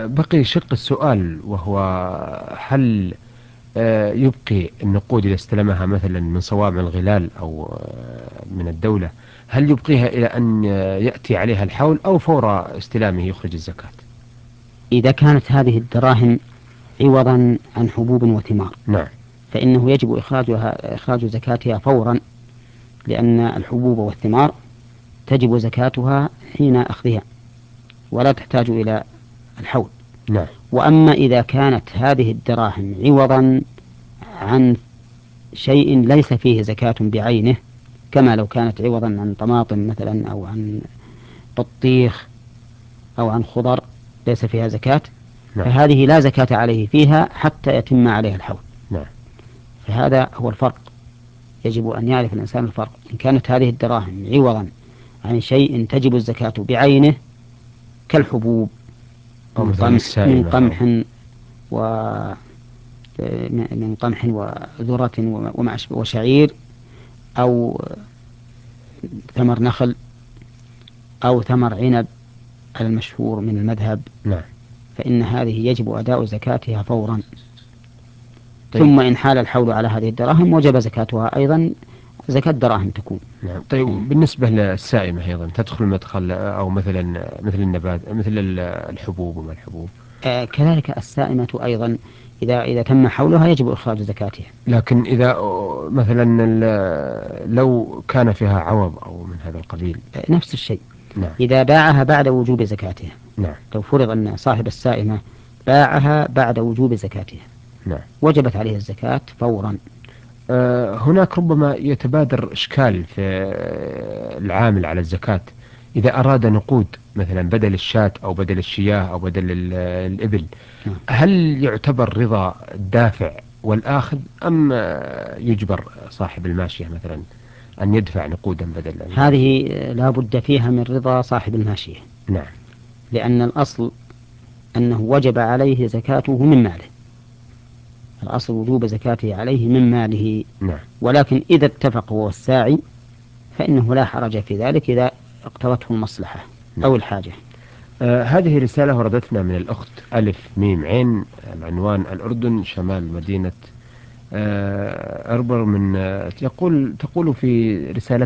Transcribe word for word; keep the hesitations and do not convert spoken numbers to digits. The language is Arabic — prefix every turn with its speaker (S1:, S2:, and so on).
S1: بقي شق السؤال، وهو هل آه، يبقي النقود إذا استلمها مثلا من صوامع الغلال أو آه، من الدولة، هل يبقيها إلى أن آه، يأتي عليها الحول أو فور استلامه يخرج الزكاة؟
S2: إذا كانت هذه الدراهم عوضا عن حبوب وثمار
S1: نعم.
S2: فإنه يجب إخراجها إخراج زكاتها فورا، لأن الحبوب والثمار تجب زكاتها حين أخذها ولا تحتاج إلى الحول.
S1: نعم.
S2: وأما إذا كانت هذه الدراهم عوضا عن شيء ليس فيه زكاة بعينه، كما لو كانت عوضا عن طماطم مثلا أو عن بطيخ أو عن خضر ليس فيها زكاة،
S1: نعم.
S2: فهذه لا زكاة عليه فيها حتى يتم عليها الحول.
S1: نعم.
S2: فهذا هو الفرق، يجب أن يعرف الإنسان الفرق. إن كانت هذه الدراهم عوضا عن شيء تجب الزكاة بعينه كالحبوب
S1: أو
S2: من
S1: مثلا
S2: قمح من
S1: السائمة أو.
S2: قمح و من قمح وذرة ومع وشعير، أو ثمر نخل، أو ثمر عنب على المشهور من المذهب،
S1: نعم.
S2: فإن هذه يجب أداء زكاتها فورا.
S1: طيب.
S2: ثم إن حال الحول على هذه الدراهم وجب زكاتها أيضا، زكاة دراهم تكون.
S1: نعم. طيب، بالنسبة للسائمة أيضا تدخل مدخل أو مثلا مثل النبات مثل الحبوب وما الحبوب؟
S2: آه كذلك السائمة أيضا إذا إذا تم حولها يجب إخراج زكاتها.
S1: لكن إذا آه، مثلا ال- لو كان فيها عوض أو من هذا القبيل.
S2: آه نفس الشيء
S1: نعم.
S2: إذا باعها بعد وجوب زكاتها.
S1: نعم.
S2: لو فرض أن صاحب السائمة باعها بعد وجوب زكاتها
S1: نعم.
S2: وجبت عليه الزكاة فورا.
S1: آه، هناك ربما يتبادر إشكال في العامل على الزكاة، إذا أراد نقود مثلا بدل الشاة أو بدل الشياه أو بدل ال- الإبل،
S2: نعم.
S1: هل يعتبر رضا الدافع والآخذ، أم آه، يجبر صاحب الماشية مثلا أن يدفع نقودا بدل ال-
S2: هذه لا بد فيها من رضا صاحب الماشية،
S1: نعم.
S2: لأن الأصل أنه وجب عليه زكاته من ماله، الأصل وجوب زكاته عليه من ماله.
S1: نعم.
S2: ولكن إذا اتفق هو والساعي فإنه لا حرج في ذلك إذا اقتضته المصلحة
S1: نعم.
S2: أو الحاجة.
S1: آه هذه رسالة وردتنا من الأخت ألف ميم عين، العنوان الأردن، شمال مدينة آه أربر، من آه يقول تقول في رسالة